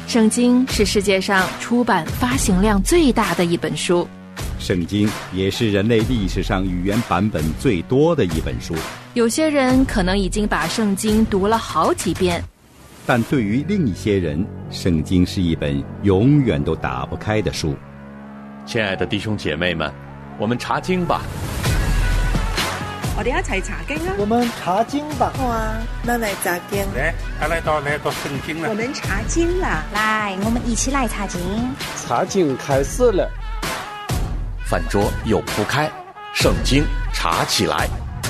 圣经是世界上出版发行量最大的一本书， 圣经也是人类历史上语言版本最多的一本书。 有些人可能已经把圣经读了好几遍， 但对于另一些人，圣经是一本永远都打不开的书。 亲爱的弟兄姐妹们，我们查经吧。 我哋一齊查經啊！ 我們查經吧。 好啊，那來查經。 來到聖經了。 我們查經啦！ 來，我們一起來查經。 查經開始了。 飯桌又鋪開，聖經查起來。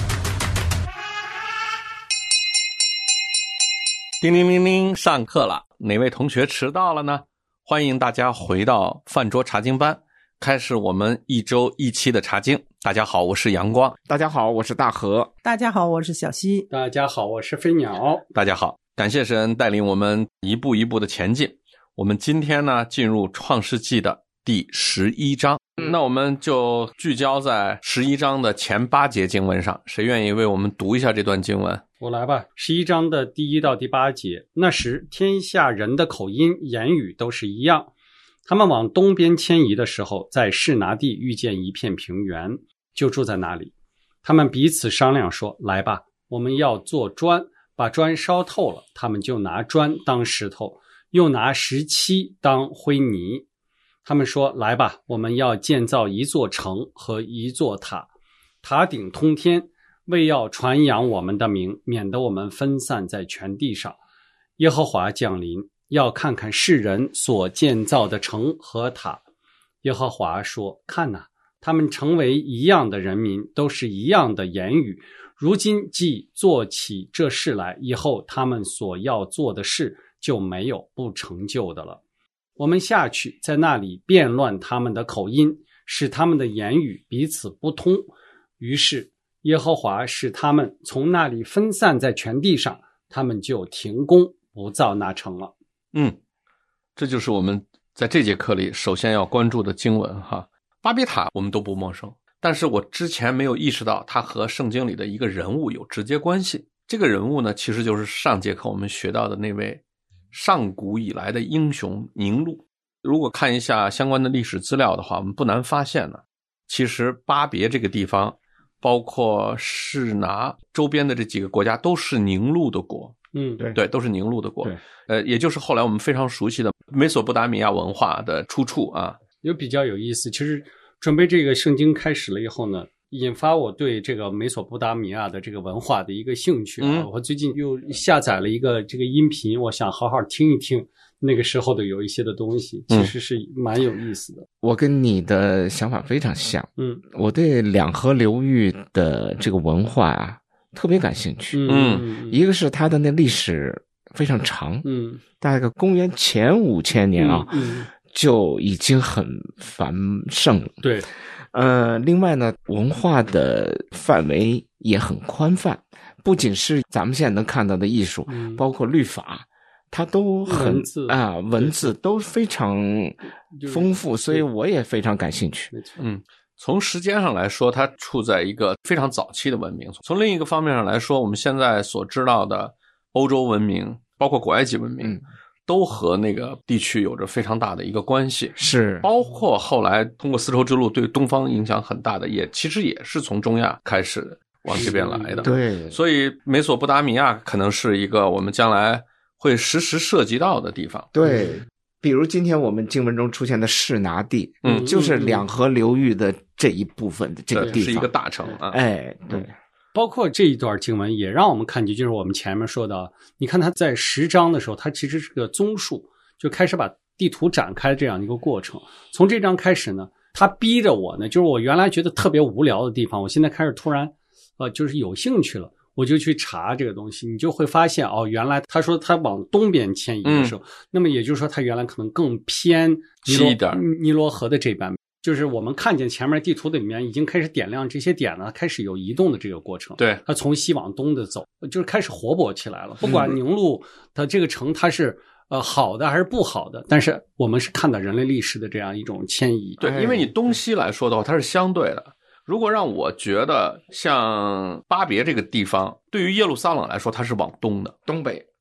叮铃铃铃，上課了。哪位同學遲到了呢？歡迎大家回到飯桌查經班，開始我們一周一期的查經。大家好，我是陽光。 大家好，我是大河。 大家好，我是小溪。 大家好，我是飞鸟。 大家好，感谢神带领我们一步一步的前进。我们今天呢，进入创世纪的第11章。那我们就聚焦在11章的前8节经文上。谁愿意为我们读一下这段经文？ 我来吧。11章的第1到第8节。那时天下人的口音言语都是一样，他们往东边迁移的时候，在示拿地遇见一片平原，就住在那里。他们彼此商量说，来吧，我们要做砖，把砖烧透了，他们就拿砖当石头，又拿石漆当灰泥。他们说，来吧，我们要建造一座城和一座塔，塔顶通天，为要传扬我们的名，免得我们分散在全地上。耶和华降临，要看看世人所建造的城和塔。耶和华说，看哪，他们成为一样的人民，都是一样的言语。如今既做起这事来，以后他们所要做的事就没有不成就的了。我们下去，在那里变乱他们的口音，使他们的言语彼此不通。于是耶和华使他们从那里分散在全地上，他们就停工不造那城了。 这就是我们在这节课里首先要关注的经文哈。巴别塔我们都不陌生，但是我之前没有意识到它和圣经里的一个人物有直接关系。这个人物呢，其实就是上节课我们学到的那位上古以来的英雄宁禄。如果看一下相关的历史资料的话，我们不难发现呢，其实巴别这个地方，包括示拿周边的这几个国家都是宁禄的国。对，都是宁禄的国。也就是后来我们非常熟悉的美索不达米亚文化的出处啊。 有比较有意思，其实准备这个圣经开始了以后呢，引发我对这个美索不达米亚的这个文化的一个兴趣啊。我最近又下载了一个这个音频，我想好好听一听那个时候的有一些的东西，其实是蛮有意思的。 我跟你的想法非常像。我对两河流域的这个文化啊特别感兴趣。一个是它的那历史非常长，大概公元前5000年啊，就已经很繁盛了。 对。 另外呢，文化的范围也很宽泛，不仅是咱们现在能看到的艺术，包括律法，它都很文字都非常丰富，所以我也非常感兴趣。 从时间上来说，它处在一个非常早期的文明。从另一个方面上来说，我们现在所知道的欧洲文明，包括古埃及文明，都和那个地区有着非常大的一个关系。 是， 包括后来通过丝绸之路对东方影响很大的，其实也是从中亚开始往这边来的。 对， 所以美索不达米亚可能是一个我们将来会时时涉及到的地方。 对。比如今天我们经文中出现的示拿地，就是两河流域的这一部分的这个地方， 是一个大城啊。 对。 包括这一段经文也让我们看见，就是我们前面说的，你看他在10章的时候，他其实是个综述，就开始把地图展开这样一个过程。从这章开始呢，他逼着我呢，就是我原来觉得特别无聊的地方，我现在开始突然就是有兴趣了。我就去查这个东西，你就会发现原来他说他往东边迁移的时候，那么也就是说他原来可能更偏尼罗河的这边，就是我们看见前面地图的里面已经开始点亮这些点了，开始有移动的这个过程。 对， 他从西往东的走，就是开始活泼起来了。不管宁禄的这个城它是好的还是不好的，但是我们是看到人类历史的这样一种迁移。 对，因为你东西来说的话，它是相对的。如果让我觉得像巴别这个地方，对于耶路撒冷来说，它是往东的， 东北。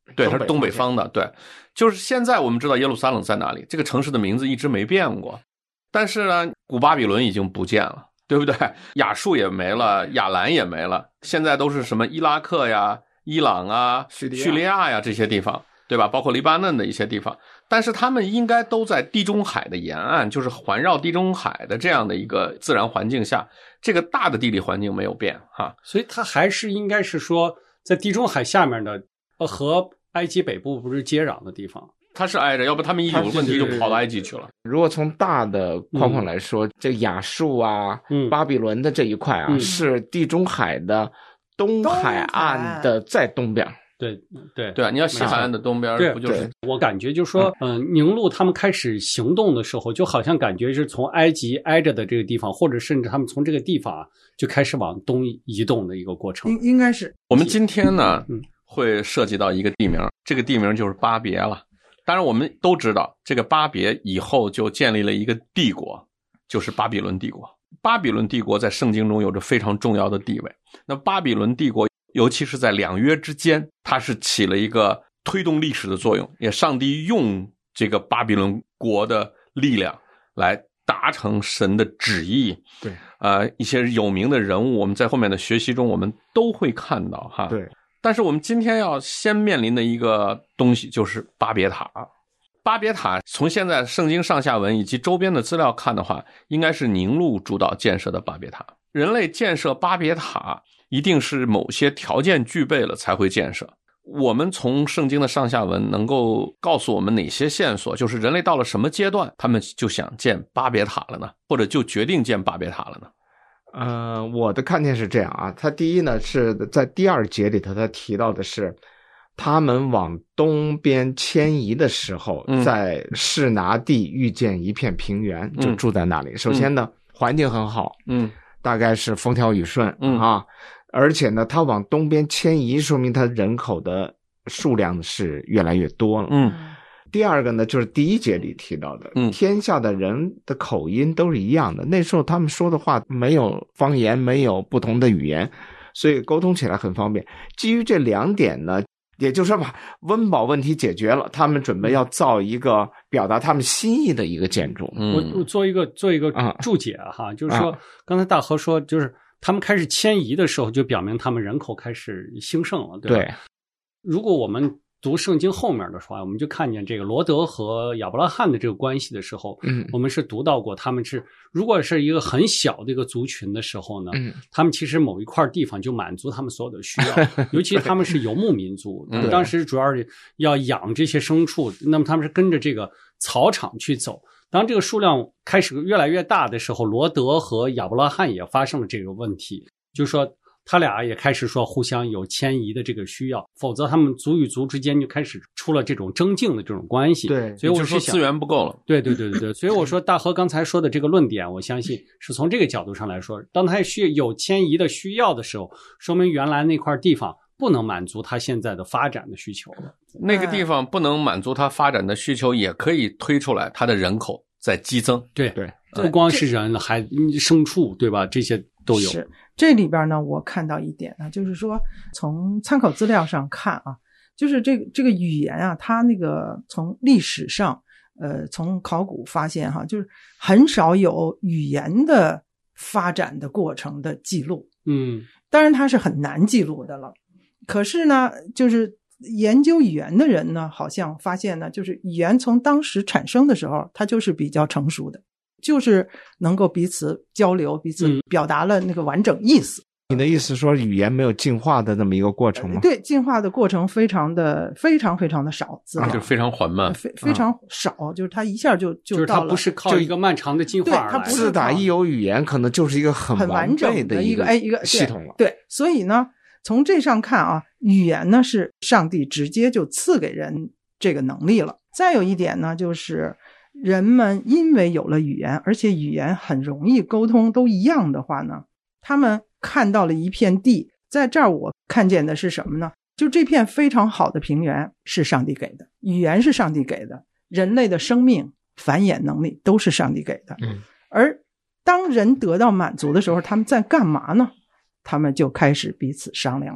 对，它是东北方的。对，就是现在我们知道耶路撒冷在哪里，这个城市的名字一直没变过，但是呢，古巴比伦已经不见了，对不对？亚述也没了，亚兰也没了，现在都是什么伊拉克呀、伊朗啊、叙利亚呀这些地方，对吧？包括黎巴嫩的一些地方，但是他们应该都在地中海的沿岸，就是环绕地中海的这样的一个自然环境下，这个大的地理环境没有变哈， 所以它还是应该是说在地中海下面的和埃及北部不是接壤的地方， 它是挨着，要不他们一有问题就跑到埃及去了。 如果从大的框框来说，这亚述啊、巴比伦的这一块啊，是地中海的东海岸的在东边。 对啊，你要西海岸的东边不就是？ 我感觉就是说，宁禄他们开始行动的时候，就好像感觉是从埃及挨着的这个地方，或者甚至他们从这个地方就开始往东移动的一个过程。 应该是。 我们今天呢，会涉及到一个地名，这个地名就是巴别了。当然，我们都知道，这个巴别以后就建立了一个帝国，就是巴比伦帝国。巴比伦帝国在圣经中有着非常重要的地位。那巴比伦帝国，尤其是在两约之间，它是起了一个推动历史的作用，也上帝用这个巴比伦国的力量来达成神的旨意。 对， 一些有名的人物，我们在后面的学习中我们都会看到哈。 对， 但是我们今天要先面临的一个东西就是巴别塔。巴别塔从现在圣经上下文以及周边的资料看的话，应该是宁禄主导建设的巴别塔。人类建设巴别塔一定是某些条件具备了才会建设。我们从圣经的上下文能够告诉我们哪些线索，就是人类到了什么阶段他们就想建巴别塔了呢？或者就决定建巴别塔了呢？ 我的看见是这样啊，他第一呢是在第2节里头他提到的是他们往东边迁移的时候，在示拿地遇见一片平原，就住在那里。首先呢，环境很好，大概是风调雨顺啊，而且呢，他往东边迁移，说明他人口的数量是越来越多了。第二个呢，就是第1节里提到的，天下的人的口音都是一样的。那时候他们说的话没有方言，没有不同的语言，所以沟通起来很方便。基于这2点呢，也就是说把温饱问题解决了，他们准备要造一个表达他们心意的一个建筑。 我做一个注解哈，就是说刚才大河说，就是他们开始迁移的时候，就表明他们人口开始兴盛了，对吧？ 对。 如果我们读圣经后面的话，我们就看见这个罗德和亚伯拉罕的这个关系的时候，我们是读到过他们是如果是一个很小的一个族群的时候呢，他们其实某一块地方就满足他们所有的需要，尤其他们是游牧民族，当时主要是要养这些牲畜，那么他们是跟着这个草场去走。当这个数量开始越来越大的时候，罗德和亚伯拉罕也发生了这个问题，就是说他俩也开始说互相有迁移的这个需要，否则他们族与族之间就开始出了这种争竞的这种关系。 对， 所以我说资源不够了。 对，所以我说大河刚才说的这个论点，我相信是从这个角度上来说，当他有迁移的需要的时候，说明原来那块地方不能满足他现在的发展的需求了。 那个地方不能满足他发展的需求，也可以推出来他的人口在激增。 对，不光是人，还牲畜，对吧？这些都有。 是这里边呢，我看到一点呢，就是说从参考资料上看啊，就是这个语言啊，它那个从历史上从考古发现哈，就是很少有语言的发展的过程的记录。当然它是很难记录的了。可是呢，就是研究语言的人呢，好像发现呢，就是语言从当时产生的时候，它就是比较成熟的，就是能够彼此交流，彼此表达了那个完整意思。 你的意思说语言没有进化的那么一个过程吗？ 对，进化的过程非常非常的少， 就非常缓慢， 非常少，就是它一下就就是它不是靠一个漫长的进化而来， 它不是自打一有语言，可能就是一个很完整的一个系统了。 对，所以呢，从这上看啊，语言呢是上帝直接就赐给人这个能力了。再有一点呢，就是人们因为有了语言，而且语言很容易沟通，都一样的话呢，他们看到了一片地，在这儿我看见的是什么呢？就这片非常好的平原是上帝给的，语言是上帝给的，人类的生命繁衍能力都是上帝给的。而当人得到满足的时候，他们在干嘛呢？他们就开始彼此商量了。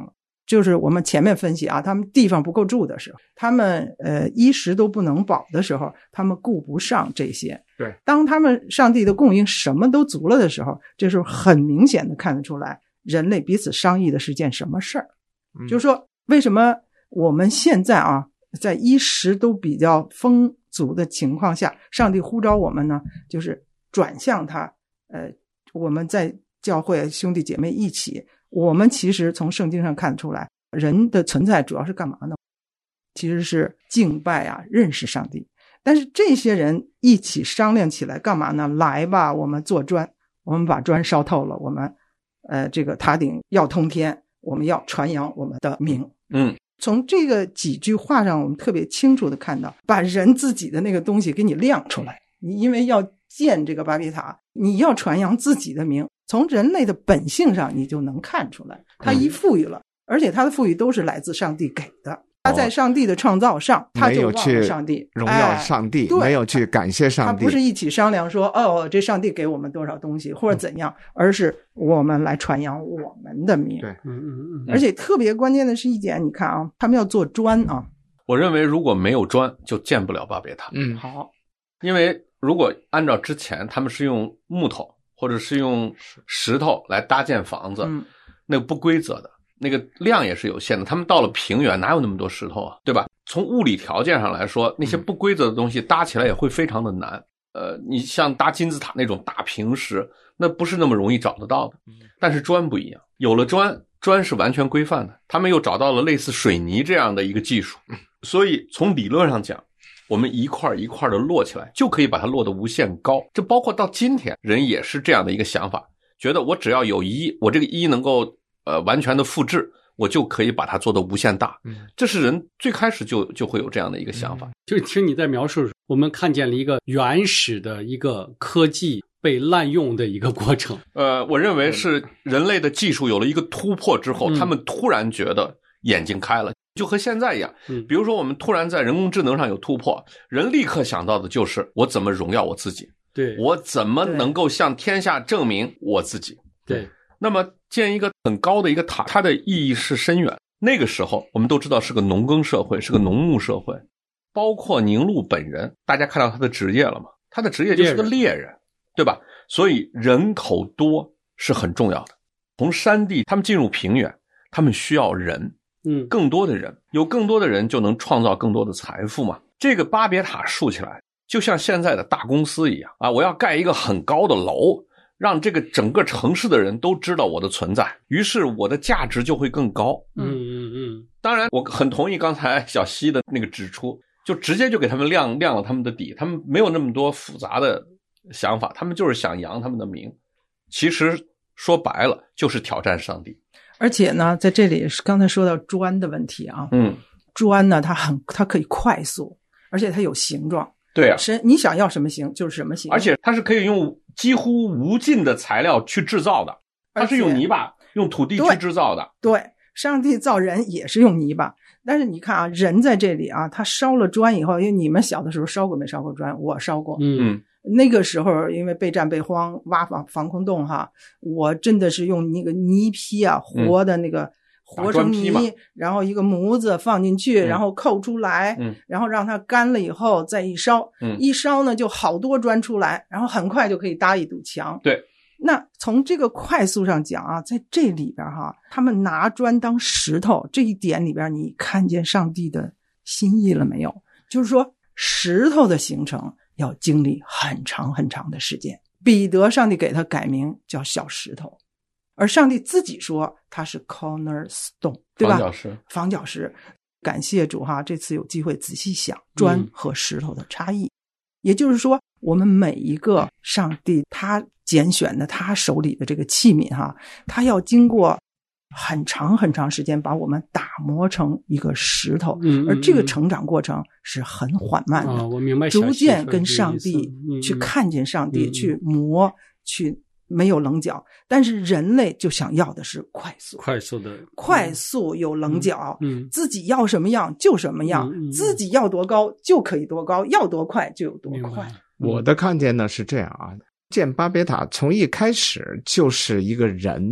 就是我们前面分析啊，他们地方不够住的时候，他们衣食都不能饱的时候，他们顾不上这些。 对， 当他们上帝的供应什么都足了的时候，这时候很明显的看得出来，人类彼此商议的是件什么事儿。就是说，为什么我们现在啊，在衣食都比较丰足的情况下，上帝呼召我们呢，就是转向他。我们在教会兄弟姐妹一起，我们其实从圣经上看出来，人的存在主要是干嘛呢？其实是敬拜啊，认识上帝。但是这些人一起商量起来干嘛呢？来吧，我们做砖，我们把砖烧透了，我们这个塔顶要通天，我们要传扬我们的名。从这个几句话上，我们特别清楚的看到，把人自己的那个东西给你亮出来。你因为要建这个巴比塔，你要传扬自己的名，从人类的本性上你就能看出来，他一赋予了，而且他的赋予都是来自上帝给的。他在上帝的创造上，他就忘了上帝， 荣耀上帝，没有去感谢上帝。 他不是一起商量说，这上帝给我们多少东西或者怎样，而是我们来传扬我们的名。 对， 而且特别关键的是一点，你看啊，他们要做砖啊。 我认为如果没有砖，就建不了巴别塔。 好， 因为如果按照之前他们是用木头或者是用石头来搭建房子，那个不规则的。那个量也是有限的，他们到了平原哪有那么多石头啊，对吧？从物理条件上来说，那些不规则的东西搭起来也会非常的难。你像搭金字塔那种大平石，那不是那么容易找得到的。但是砖不一样，有了砖是完全规范的，他们又找到了类似水泥这样的一个技术，所以从理论上讲，我们一块一块的摞起来，就可以把它摞得无限高。这包括到今天，人也是这样的一个想法，觉得我只要有我这个能够完全的复制，我就可以把它做得无限大。这是人最开始就会有这样的一个想法。 就听你在描述，我们看见了一个原始的一个科技被滥用的一个过程。 我认为是人类的技术有了一个突破之后，他们突然觉得眼睛开了，就和现在一样。比如说我们突然在人工智能上有突破，人立刻想到的就是我怎么荣耀我自己， 对， 我怎么能够向天下证明我自己。 对， 那么建一个很高的一个塔，它的意义是深远。那个时候我们都知道是个农耕社会，是个农牧社会，包括宁禄本人，大家看到他的职业了吗？他的职业就是个猎人，对吧？所以人口多是很重要的。从山地他们进入平原，他们需要人，更多的人，有更多的人就能创造更多的财富嘛。这个巴别塔竖起来就像现在的大公司一样啊，我要盖一个很高的楼，让这个整个城市的人都知道我的存在，于是我的价值就会更高。当然我很同意刚才小西的那个指出，就直接就给他们亮了他们的底，他们没有那么多复杂的想法，他们就是想扬他们的名。其实说白了就是挑战上帝。 而且呢，在这里刚才说到砖的问题啊，砖呢它可以快速，而且它有形状。 对啊， 你想要什么形就是什么形， 而且它是可以用几乎无尽的材料去制造的，它是用泥巴用土地去制造的。 对，上帝造人也是用泥巴，但是你看啊，人在这里啊，他烧了砖以后，因为你们小的时候烧过没烧过砖？我烧过。那个时候因为备战备荒挖防空洞哈，我真的是用那个泥坯啊，活的那个活成泥，然后一个模子放进去，然后扣出来，然后让它干了以后再一烧，一烧呢就好多砖出来，然后很快就可以搭一堵墙。 对， 那从这个快速上讲啊，在这里边哈，他们拿砖当石头这一点里边，你看见上帝的心意了没有？就是说石头的形成要经历很长很长的时间。彼得上帝给他改名叫小石头，而上帝自己说他是 cornerstone， 对吧？房角石。感谢主哈，这次有机会仔细想砖和石头的差异。也就是说，我们每一个上帝他拣选的他手里的这个器皿哈，他要经过很长很长时间把我们打磨成一个石头，而这个成长过程是很缓慢的。 我明白， 逐渐跟上帝去看见上帝，去磨，去没有棱角。但是人类就想要的是快速有棱角，自己要什么样就什么样，自己要多高就可以多高，要多快就有多快。 我的看见呢是这样啊，建巴别塔从一开始就是一个人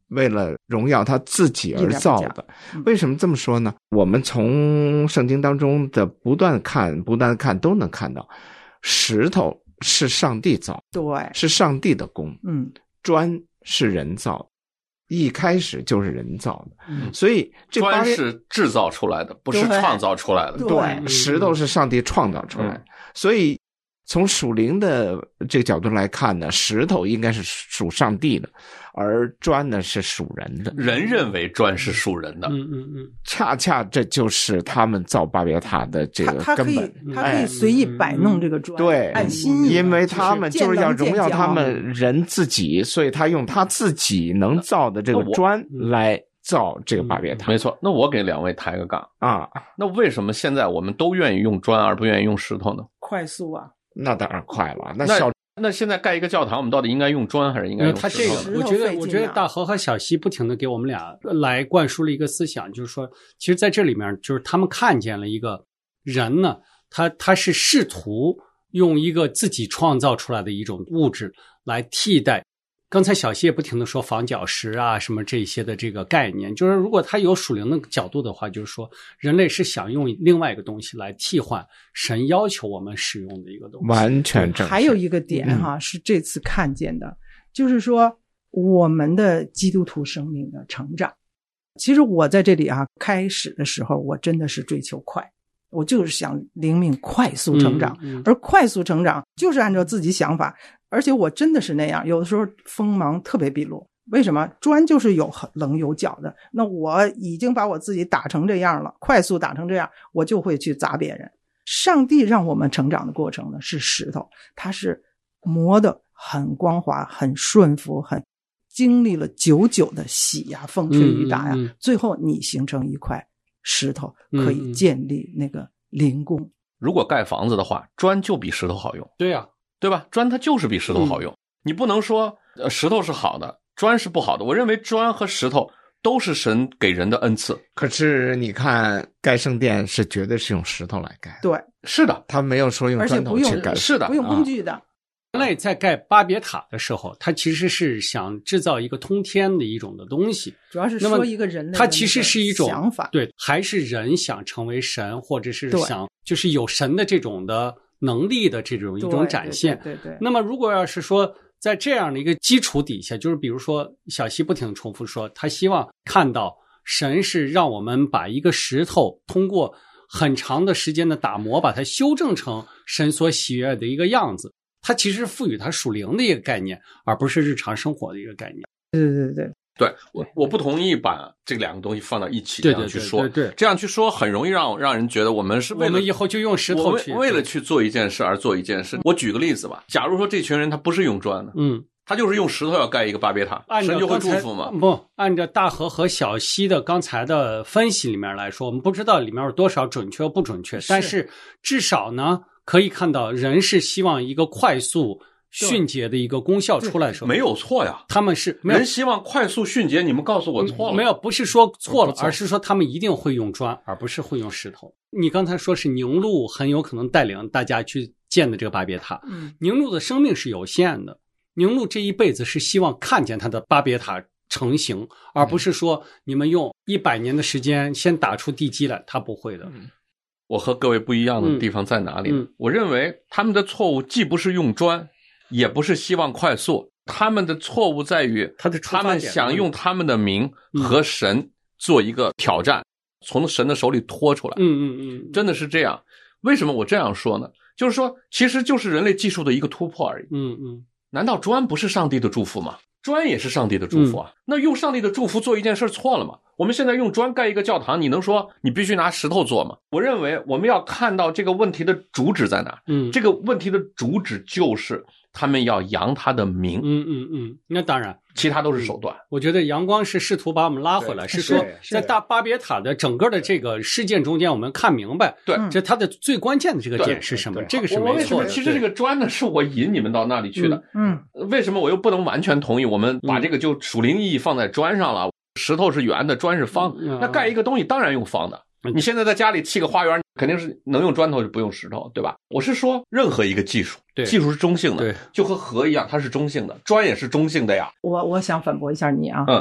为了荣耀他自己而造的。为什么这么说呢？我们从圣经当中的不断看都能看到，石头是上帝造， 对， 是上帝的工，砖是人造的，一开始就是人造的，所以这砖是制造出来的，不是创造出来的。 对，石头是上帝创造出来的，所以从属灵的这个角度来看呢，石头应该是属上帝的，而砖呢是属人的。 人认为砖是属人的， 恰恰这就是他们造巴别塔的这个根本。 他可以随意摆弄这个砖， 对， 按心意， 因为他们就是要荣耀他们人自己，所以他用他自己能造的这个砖来造这个巴别塔。 没错。那我给两位抬个杠啊， 那为什么现在我们都愿意用砖而不愿意用石头呢？ 快速啊。 那当然快了。 那现在盖一个教堂，我们到底应该用砖还是应该用石头？ 他这个，我觉得大河和小溪不停的给我们俩来灌输了一个思想，就是说，其实在这里面，就是他们看见了一个人呢，他是试图用一个自己创造出来的一种物质来替代。刚才小溪也不停的说仿角石啊什么这些的这个概念，就是如果他有属灵的角度的话，就是说人类是想用另外一个东西来替换神要求我们使用的一个东西。 完全正确。 还有一个点是这次看见的，就是说我们的基督徒生命的成长。其实我在这里开始的时候我真的是追求快，我就是想灵命快速成长，而快速成长就是按照自己想法，而且我真的是那样，有的时候锋芒特别毕露。为什么？砖就是有棱有角的，那我已经把我自己打成这样了，快速打成这样，我就会去砸别人。上帝让我们成长的过程呢，是石头，它是磨得很光滑，很顺服，很经历了久久的洗呀，风吹雨打呀，最后你形成一块石头，可以建立那个灵宫。 如果盖房子的话，砖就比石头好用。 对呀， 对吧？砖它就是比石头好用。你不能说石头是好的，砖是不好的。我认为砖和石头都是神给人的恩赐。 可是你看盖圣殿是绝对是用石头来盖。 对， 是的， 他没有说用砖头去盖。 是的， 不用工具的。 人类在盖巴别塔的时候，他其实是想制造一个通天的一种的东西， 主要是说一个人类的他其实是一种想法， 对，还是人想成为神，或者是想就是有神的这种的能力的这种一种展现。 对。 那么如果要是说在这样的一个基础底下，就是比如说小溪不停地重复说，他希望看到神是让我们把一个石头通过很长的时间的打磨，把它修正成神所喜悦的一个样子。它其实赋予它属灵的一个概念，而不是日常生活的一个概念。 对，我不同意把这两个东西放到一起这样去说。 对， 这样去说很容易让人觉得我们是为了我们以后就用石头去为了去做一件事而做一件事。我举个例子吧，假如说这群人他不是用砖的，他就是用石头要盖一个巴别塔，神就会祝福吗？ 不，按照大河和小溪的刚才的分析里面来说，我们不知道里面有多少准确或不准确，但是至少呢可以看到人是希望一个快速迅捷的一个功效出来的时候， 没有错呀。 他们是人希望快速迅捷，你们告诉我错了？ 没有，不是说错了，而是说他们一定会用砖，而不是会用石头。你刚才说是宁禄很有可能带领大家去建的这个巴别塔，宁禄的生命是有限的，宁禄这一辈子是希望看见他的巴别塔成型，而不是说你们用100年的时间先打出地基来，他不会的。 我和各位不一样的地方在哪里呢？我认为他们的错误既不是用砖，也不是希望快速，他们的错误在于他们想用他们的名和神做一个挑战，从神的手里拖出来。真的是这样。为什么我这样说呢？就是说其实就是人类技术的一个突破而已。难道砖不是上帝的祝福吗？砖也是上帝的祝福啊。那用上帝的祝福做一件事错了吗？我们现在用砖盖一个教堂，你能说你必须拿石头做吗？我认为我们要看到这个问题的主旨在哪。这个问题的主旨就是他们要扬他的名。 那当然其他都是手段。 我觉得阳光是试图把我们拉回来，是说在大巴别塔的整个的这个事件中间，我们看明白对这它的最关键的这个点是什么。这个是没错的。 其实这个砖呢是我引你们到那里去的。为什么我又不能完全同意我们把这个就属灵意义放在砖上了？石头是圆的，砖是方，那盖一个东西当然用方的。你现在在家里砌个花园，肯定是能用砖头就不用石头，对吧？我是说任何一个技术，技术是中性的，就和河一样，它是中性的，砖也是中性的呀。 我想反驳一下你啊。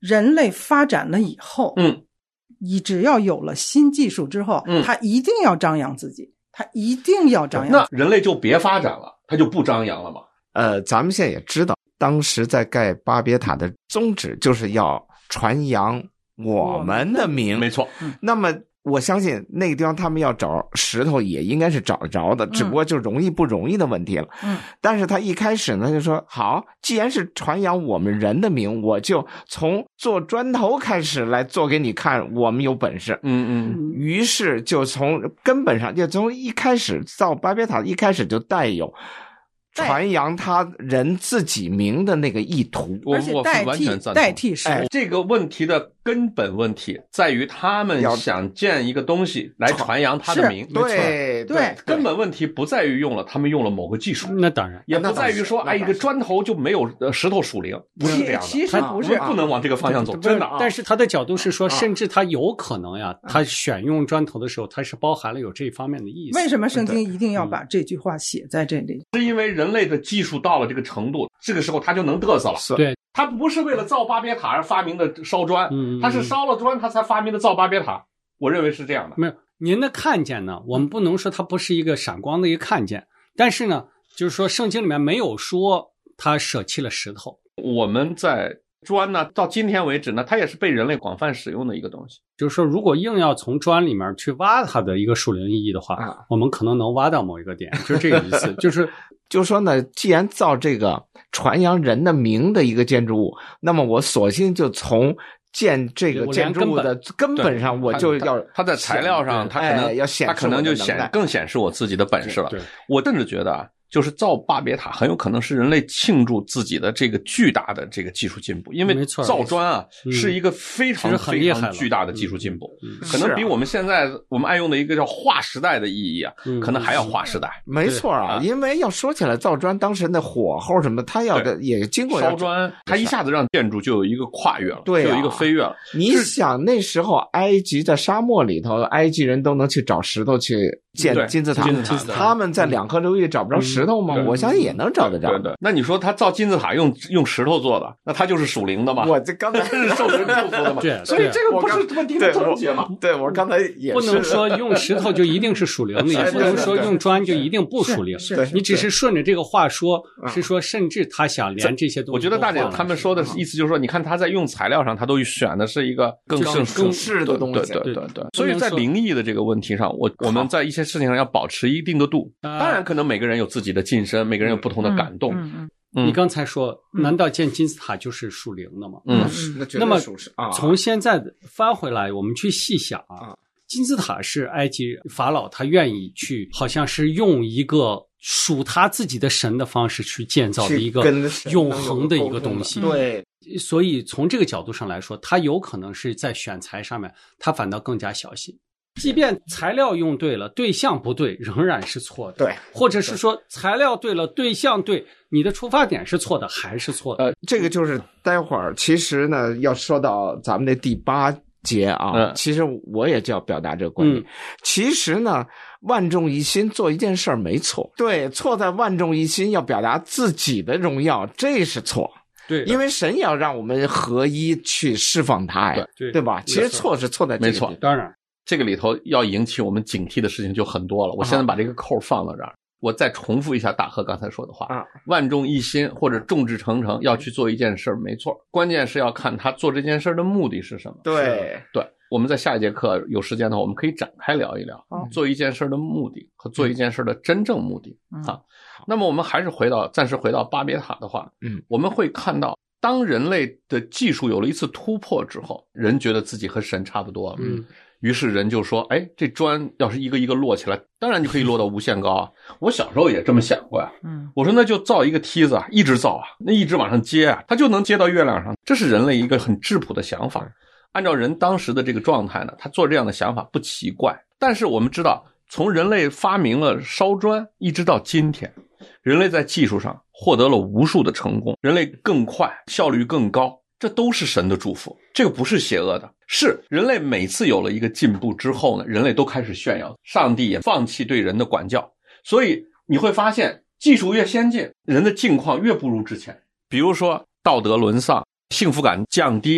人类发展了以后，你只要有了新技术之后，他一定要张扬自己，他一定要张扬。 那人类就别发展了，他就不张扬了吗？ 咱们现在也知道，当时在盖巴别塔的宗旨就是要传扬我们的名， 没错。 那么我相信那个地方他们要找石头也应该是找得着的，只不过就容易不容易的问题了。但是他一开始呢就说，好，既然是传扬我们人的名，我就从做砖头开始来做给你看，我们有本事。于是就从根本上，就从一开始造巴别塔一开始就带有传扬他人自己名的那个意图， 而且代替石头。 这个问题的根本问题在于他们想建一个东西来传扬他的名。 对， 根本问题不在于他们用了某个技术， 那当然也不在于说一个砖头就没有石头属灵，不是这样的。 其实不是， 不能往这个方向走，真的。 但是他的角度是说，甚至他有可能呀，他选用砖头的时候，他是包含了有这方面的意思。 为什么圣经一定要把这句话写在这里？ 是因为人类的技术到了这个程度，这个时候他就能嘚瑟了。 对， 他不是为了造巴别塔而发明的烧砖，他是烧了砖他才发明的造巴别塔。我认为是这样的。 没有，您的看见呢，我们不能说它不是一个闪光的一个看见，但是呢，就是说圣经里面没有说他舍弃了石头。 我们在砖呢，到今天为止呢，它也是被人类广泛使用的一个东西。 就是说，如果硬要从砖里面去挖它的一个属灵意义的话，我们可能能挖到某一个点，就是这个意思。就是说呢，既然造这个传扬人的名的一个建筑物，那么我索性就从建这个建筑物的根本上，我就要它在材料上，它可能要显示， 它可能就更显示我自己的本事了。我甚至觉得就是造巴别塔很有可能是人类庆祝自己的这个巨大的这个技术进步，因为造砖是一个非常非常巨大的技术进步，可能比我们现在我们爱用的一个叫划时代的意义可能还要划时代。 没错因为要说起来造砖当时的火候什么，它要的也经过烧砖，它一下子让建筑就有一个跨越了， 对， 就有一个飞跃了。 你想那时候埃及在沙漠里头，埃及人都能去找石头去建金字塔，他们在两河流域找不着石头吗？我相信也能找得着。 对，那你说他造金字塔用石头做的，那他就是属灵的吗？ 我这刚才是受神祝福的嘛？所以这个不是问题的症结嘛？ 对，我刚才也是不能说用石头就一定是属灵的，也不能说用砖就一定不属灵。你只是顺着这个话说，是说甚至他想连这些东西。 我觉得大姐他们说的意思就是说，你看他在用材料上，他都选的是一个更适的东西。 对。所以在灵异的这个问题上，我们在一些事情上要保持一定的度。当然，可能每个人有自己的晋升，每个人有不同的感动。 你刚才说，难道建金字塔就是属灵的吗？ 那么从现在翻回来，我们去细想金字塔是埃及法老他愿意去，好像是用一个属他自己的神的方式去建造的一个永恒的一个东西。 对， 所以从这个角度上来说，他有可能是在选材上面，他反倒更加小心。即便材料用对了，对象不对，仍然是错的。 对， 或者是说材料对了，对象对，你的出发点是错的，还是错的？ 这个就是待会儿其实呢，要说到咱们的第8节其实我也就要表达这个观点。其实呢，万众一心做一件事儿没错，对，错在万众一心要表达自己的荣耀，这是错。 对， 因为神要让我们合一去释放他呀，对吧？其实错是错在这里。 没错， 当然。 这个里头要引起我们警惕的事情就很多了。我现在把这个扣放到这儿，我再重复一下大贺刚才说的话万众一心或者众志成城要去做一件事没错，关键是要看他做这件事的目的是什么。 对， 我们在下一节课有时间的话，我们可以展开聊一聊做一件事的目的和做一件事的真正目的那么我们还是暂时回到巴别塔的话，我们会看到当人类的技术有了一次突破之后，人觉得自己和神差不多了于是人就说，这砖要是一个一个摞起来，当然就可以摞到无限高我小时候也这么想过我说那就造一个梯子一直造那一直往上接它就能接到月亮上。这是人类一个很质朴的想法。按照人当时的这个状态呢，他做这样的想法不奇怪。但是我们知道，从人类发明了烧砖一直到今天，人类在技术上获得了无数的成功，人类更快，效率更高，这都是神的祝福，这个不是邪恶的。是人类每次有了一个进步之后呢，人类都开始炫耀，上帝也放弃对人的管教。所以你会发现技术越先进，人的境况越不如之前。比如说道德沦丧，幸福感降低，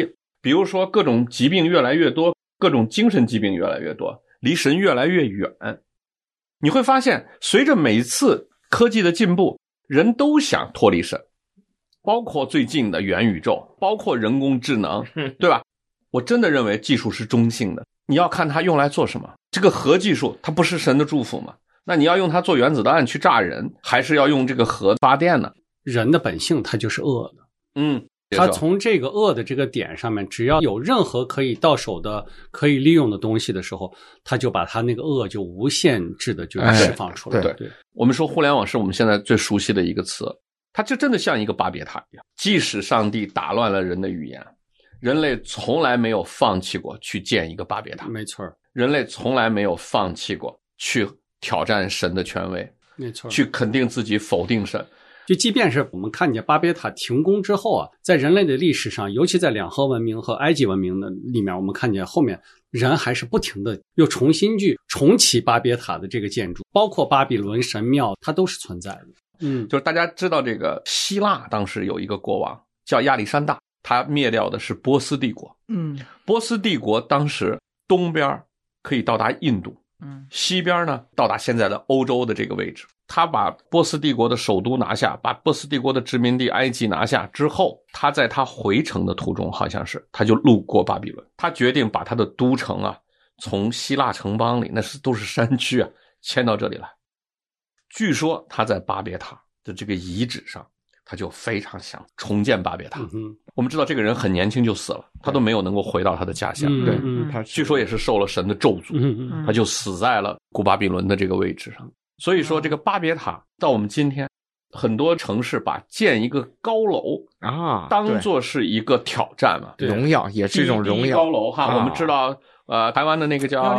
比如说各种疾病越来越多，各种精神疾病越来越多，离神越来越远。你会发现随着每次科技的进步，人都想脱离神，包括最近的元宇宙，包括人工智能，对吧？我真的认为技术是中性的，你要看它用来做什么。这个核技术它不是神的祝福吗？那你要用它做原子弹去炸人，还是要用这个核发电呢？ 人的本性它就是恶的，他从这个恶的这个点上面，只要有任何可以到手的可以利用的东西的时候，他就把他那个恶就无限制的就释放出来。 对，我们说互联网是我们现在最熟悉的一个词，它就真的像一个巴别塔一样。即使上帝打乱了人的语言，人类从来没有放弃过去建一个巴别塔。 没错， 人类从来没有放弃过去挑战神的权威。 没错， 去肯定自己，否定神。 就即便是我们看见巴别塔停工之后啊，在人类的历史上，尤其在两河文明和埃及文明的里面，我们看见后面人还是不停的又重新去重启巴别塔的这个建筑，包括巴比伦神庙，它都是存在的。 就是大家知道这个希腊当时有一个国王叫亚历山大，他灭掉的是波斯帝国。波斯帝国当时东边可以到达印度，西边呢到达现在的欧洲的这个位置。他把波斯帝国的首都拿下，把波斯帝国的殖民地埃及拿下之后，他在他回城的途中，好像是他就路过巴比伦，他决定把他的都城啊从希腊城邦里，那都是山区啊，迁到这里来。据说他在巴别塔的这个遗址上，他就非常想重建巴别塔。我们知道这个人很年轻就死了，他都没有能够回到他的家乡。对，他据说也是受了神的咒诅，他就死在了古巴比伦的这个位置上。所以说这个巴别塔到我们今天，很多城市把建一个高楼当作是一个挑战嘛， 荣耀也是一种荣耀。 高楼哈，我们知道台湾的那个叫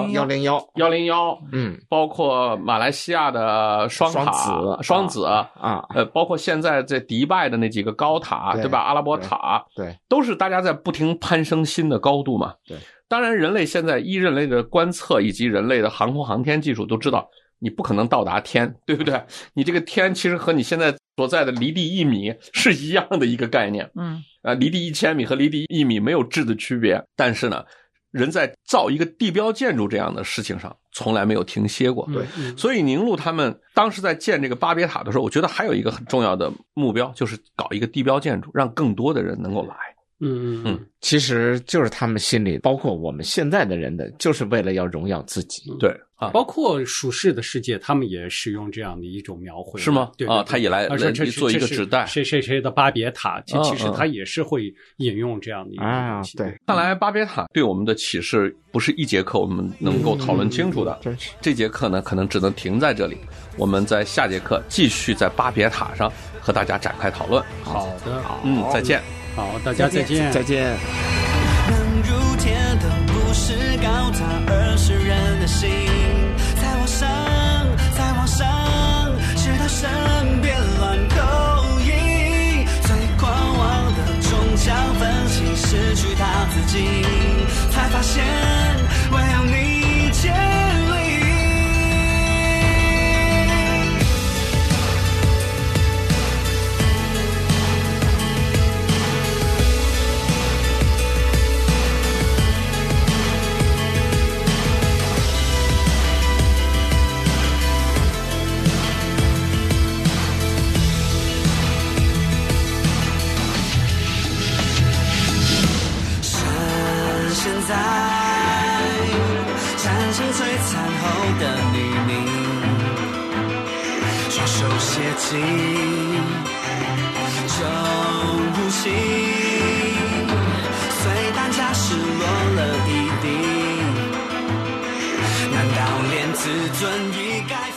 101，包括马来西亚的双子包括现在在迪拜的那几个高塔，对吧？阿拉伯塔， 对， 都是大家在不停攀升新的高度嘛。 对， 当然人类现在依人类的观测以及人类的航空航天技术都知道，你不可能到达天，对不对？你这个天其实和你现在所在的离地1米是一样的一个概念。离地1000米和离地1米没有质的区别，但是呢，人在造一个地标建筑这样的事情上从来没有停歇过。 对， 所以宁路他们当时在建这个巴别塔的时候，我觉得还有一个很重要的目标，就是搞一个地标建筑，让更多的人能够来。 其实就是他们心里，包括我们现在的人的，就是为了要荣耀自己。 对啊，包括属世的世界，他们也使用这样的一种描绘， 是吗？ 对他也来做一个指代， 谁的巴别塔，其实他也是会引用这样的一个东西。 对， 看来巴别塔对我们的启示不是一节课我们能够讨论清楚的。这节课呢，可能只能停在这里，我们在下节课继续在巴别塔上和大家展开讨论。 好的， 再见。 好，大家再见。 再见。 能入天的不是高塔，而是人的心。再往上，直到身边乱口音。最狂妄的终将分心，失去他自己，才发现唯有你建立。在战胜最残后的黎明，双手写进正如新，虽担架失落了一地，难道连自尊已该